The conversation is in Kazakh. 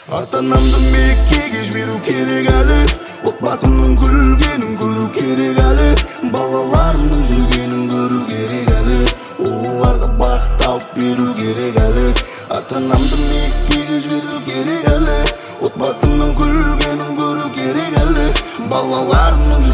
Ата-анамды Меккеге жіберу керек әлі, отбасымның күлгенін көру керек әлі, балаларымның жүргенін көру керек әлі, оларға бақыт алып беру керек әлі. Ата-анамды Меккеге жіберу керек әлі, отбасымның күлгенін көру керек әлі, балаларымның